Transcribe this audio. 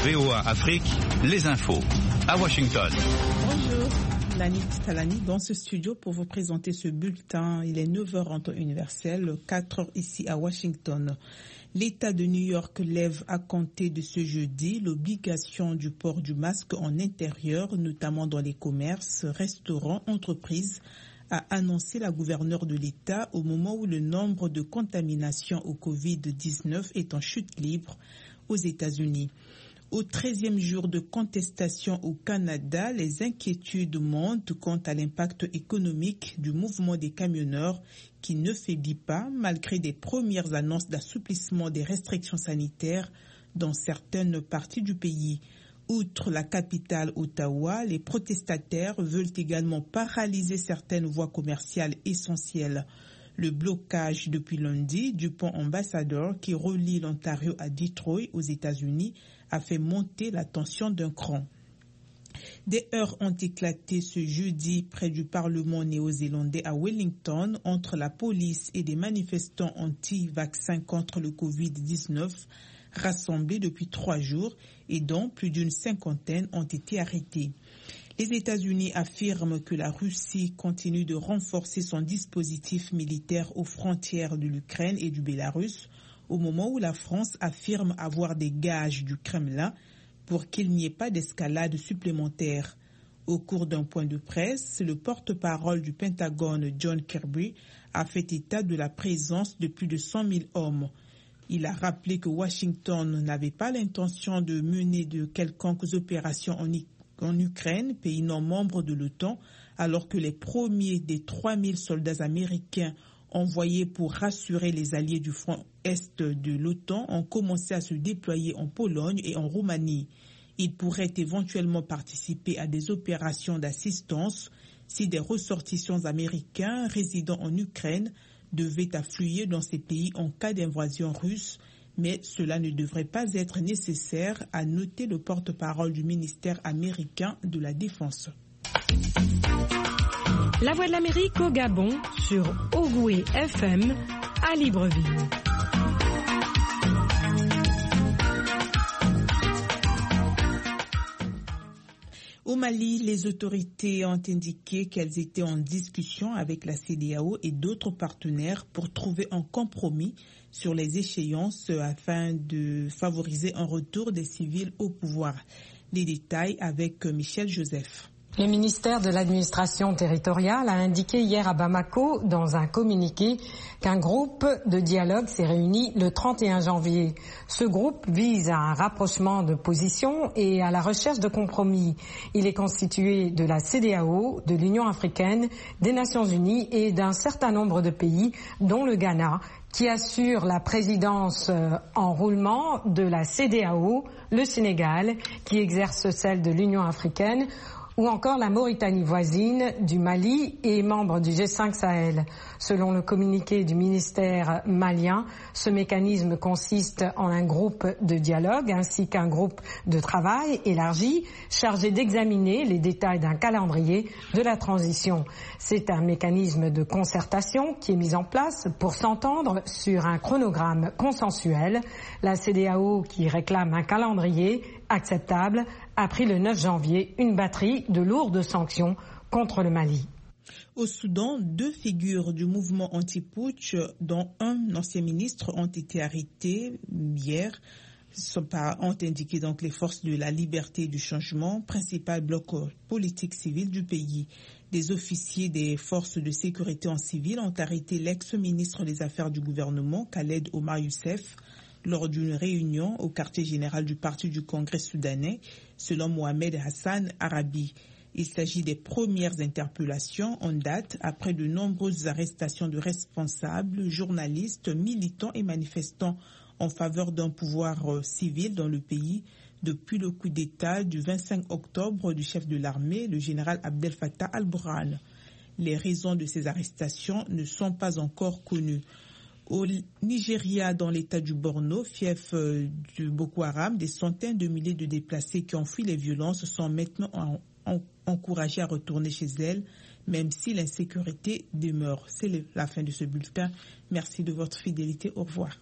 VOA Afrique, les infos. À Washington. Bonjour, Lani Talani dans ce studio pour vous présenter ce bulletin. Il est 9h en temps universel, 4h ici à Washington. L'État de New York lève à compter de ce jeudi l'obligation du port du masque en intérieur, notamment dans les commerces, restaurants, entreprises, a annoncé la gouverneure de l'État au moment où le nombre de contaminations au Covid-19 est en chute libre aux États-Unis. Au 13e jour de contestation au Canada, les inquiétudes montent quant à l'impact économique du mouvement des camionneurs qui ne faiblit pas malgré des premières annonces d'assouplissement des restrictions sanitaires dans certaines parties du pays. Outre la capitale Ottawa, les protestataires veulent également paralyser certaines voies commerciales essentielles. Le blocage depuis lundi du pont Ambassador qui relie l'Ontario à Detroit aux États-Unis a fait monter la tension d'un cran. Des heurts ont éclaté ce jeudi près du Parlement néo-zélandais à Wellington entre la police et des manifestants anti-vaccins contre le Covid-19 rassemblés depuis 3 jours et dont plus d'une cinquantaine ont été arrêtés. Les États-Unis affirment que la Russie continue de renforcer son dispositif militaire aux frontières de l'Ukraine et du Bélarus, au moment où la France affirme avoir des gages du Kremlin pour qu'il n'y ait pas d'escalade supplémentaire. Au cours d'un point de presse, le porte-parole du Pentagone, John Kirby, a fait état de la présence de plus de 100 000 hommes. Il a rappelé que Washington n'avait pas l'intention de mener de quelconques opérations en Ukraine, pays non membre de l'OTAN, alors que les premiers des 3 000 soldats américains envoyés pour rassurer les alliés du front Est de l'OTAN ont commencé à se déployer en Pologne et en Roumanie. Ils pourraient éventuellement participer à des opérations d'assistance si des ressortissants américains résidant en Ukraine devaient affluer dans ces pays en cas d'invasion russe, mais cela ne devrait pas être nécessaire, a noté le porte-parole du ministère américain de la Défense. La Voix de l'Amérique au Gabon sur Ogoué FM à Libreville. Au Mali, les autorités ont indiqué qu'elles étaient en discussion avec la CEDEAO et d'autres partenaires pour trouver un compromis sur les échéances afin de favoriser un retour des civils au pouvoir. Les détails avec Michel Joseph. Le ministère de l'administration territoriale a indiqué hier à Bamako, dans un communiqué, qu'un groupe de dialogue s'est réuni le 31 janvier. Ce groupe vise à un rapprochement de positions et à la recherche de compromis. Il est constitué de la CEDEAO, de l'Union africaine, des Nations unies et d'un certain nombre de pays, dont le Ghana, qui assure la présidence en roulement de la CEDEAO, le Sénégal, qui exerce celle de l'Union africaine, ou encore la Mauritanie voisine du Mali et membre du G5 Sahel. Selon le communiqué du ministère malien, ce mécanisme consiste en un groupe de dialogue ainsi qu'un groupe de travail élargi chargé d'examiner les détails d'un calendrier de la transition. C'est un mécanisme de concertation qui est mis en place pour s'entendre sur un chronogramme consensuel. La CEDEAO, qui réclame un calendrier acceptable, a pris le 9 janvier une batterie de lourdes sanctions contre le Mali. Au Soudan, 2 figures du mouvement anti-putsch, dont un ancien ministre, ont été arrêtés hier. Ont indiqué donc les forces de la liberté et du changement, principal bloc politique civil du pays. Des officiers des forces de sécurité en civil ont arrêté l'ex-ministre des Affaires du gouvernement, Khaled Omar Youssef, lors d'une réunion au quartier général du Parti du Congrès soudanais, selon Mohamed Hassan Arabi. Il s'agit des premières interpellations en date après de nombreuses arrestations de responsables, journalistes, militants et manifestants en faveur d'un pouvoir civil dans le pays depuis le coup d'État du 25 octobre du chef de l'armée, le général Abdel Fattah al-Burhan. Les raisons de ces arrestations ne sont pas encore connues. Au Nigeria, dans l'état du Borno, fief du Boko Haram, des centaines de milliers de déplacés qui ont fui les violences sont maintenant encouragés à retourner chez elles, même si l'insécurité demeure. C'est la fin de ce bulletin. Merci de votre fidélité. Au revoir.